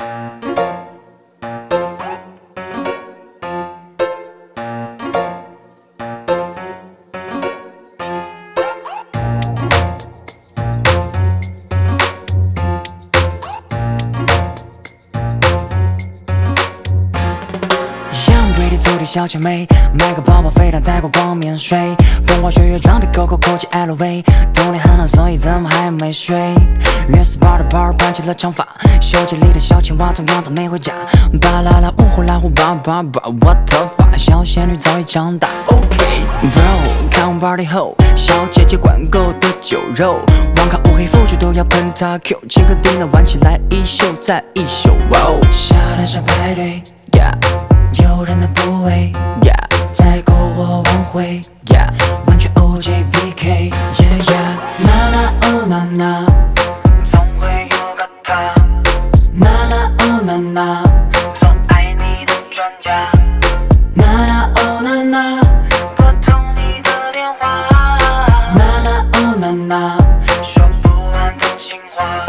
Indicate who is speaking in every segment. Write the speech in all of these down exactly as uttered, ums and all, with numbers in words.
Speaker 1: 走的小姐妹，买个包包飞到泰国逛免税，风花雪月装逼 Coco Coach L V， 冬天很冷，所以怎么还没睡？原始 bar 的 bar 盘起了长发，袖节里的小青蛙同样都没回家。巴啦啦呜呼啦呼吧吧吧 ，What the fuck？ 小仙女早已长大。OK bro， 看 party 后，小姐姐管够的酒肉，网咖乌黑腐竹都要喷他 Q， 请客 dinner 玩起来一宿再一宿。哇，沙滩上派对 ，Yeah。诱人的部位 ，Yeah， 再勾我挽回 ，Yeah， 完全 O J P K，Yeah Yeah， 那那哦那那，总会有个他，那那哦那那，做爱你的专家，那那哦那那，拨通你的电话，那那哦那那，说不完的情话。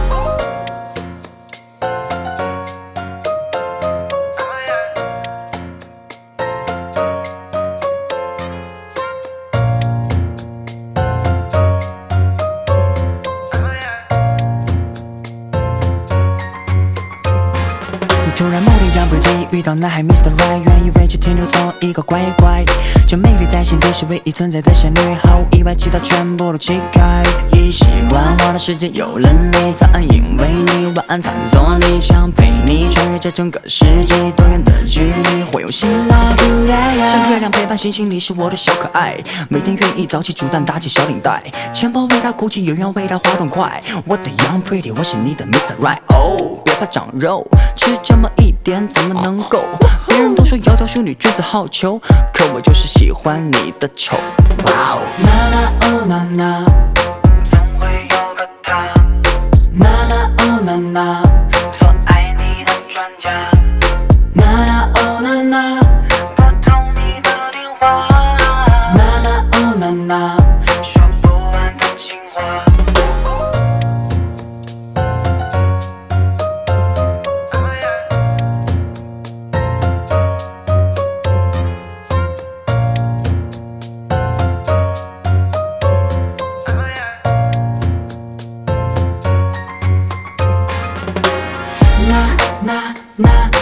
Speaker 1: 突然某天杨贝里遇到男孩 Mister Right， 原以为只停留在一个乖乖，这美丽在心底是唯一存在的小女孩，意外其他全部都弃开。一喜欢我的世界有了你，早安因为你，晚安探索你，想陪你穿越这整个世纪，多远的距离会用心拉近。像月亮陪伴星星，你是我的小可爱，每天愿意早起煮蛋打起小领带，钱包为它鼓起，有人为它滑动快。我的 Young Pretty， 我是你的 Mister Right。哦，别怕长肉，吃这么一点怎么能够？别人都说窈窕淑女，君子好逑，可我就是喜欢你的丑。哇哦，那那哦那那，总会有个他，那那哦那那，做爱你的专家，那那哦那那，拨通你的电话，那那哦那那，说不完的情话。那那那。